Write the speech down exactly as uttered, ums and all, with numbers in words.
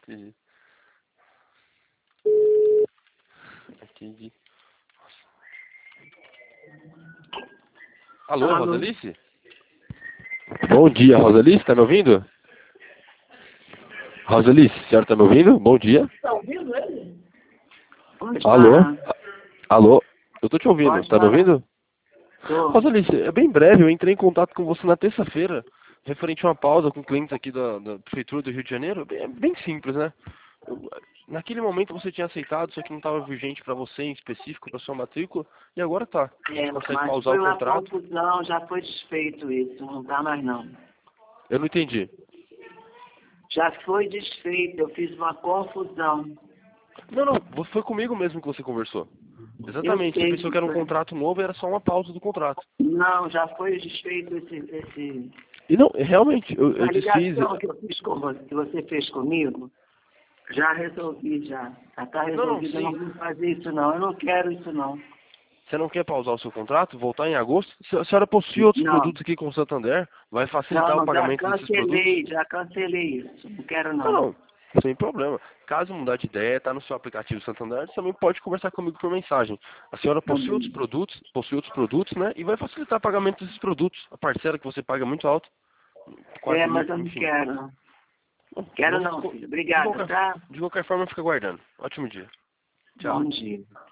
Entendi. Entendi. Alô, Alô. Rosalice? Bom dia, Rosalice, tá me ouvindo? Rosalice, a senhora tá me ouvindo? Bom dia. Tá ouvindo ele? Pode Alô? falar. Alô? Eu tô te ouvindo, Pode tá me falar. ouvindo? Tô. Rosalice, é bem breve, eu entrei em contato com você na terça-feira, referente a uma pausa com clientes aqui da, da Prefeitura do Rio de Janeiro. É bem simples, né? Eu- naquele momento você tinha aceitado, só que não estava vigente para você em específico, para sua matrícula, e agora tá. A gente É, consegue mas pausar foi o uma contrato. confusão, já foi desfeito isso, não tá mais não. Eu não entendi. Já foi desfeito, eu fiz uma confusão. Não, não, foi comigo mesmo que você conversou. Eu Exatamente, você sei pensou que que era um foi. contrato novo e era só uma pausa do contrato. Não, já foi desfeito esse, esse... E não, realmente, eu, A eu desfiz. ligação que eu fiz com você, que você fez comigo, já resolvi já. Já está Não, não, resolvido, eu não sim. vou fazer isso não, eu não quero isso não. Você não quer pausar o seu contrato, voltar em agosto? Se a senhora possui outros Não, produtos aqui com o Santander, vai facilitar o não, já pagamento desses produtos? cancelei, já cancelei isso, não quero Não, não. não, sem problema. Caso mudar de ideia, está no seu aplicativo Santander, você também pode conversar comigo por mensagem. A senhora Tá possui bom. outros produtos, possui outros produtos, né? E vai facilitar o pagamento desses produtos. A parcela que você paga é muito alta, É, quase mil, mas eu não enfim. quero. Bom, Quero vou- não, filho. de Obrigada, qualquer, tá? de qualquer forma, fica aguardando. Ótimo dia. Tchau. Bom dia.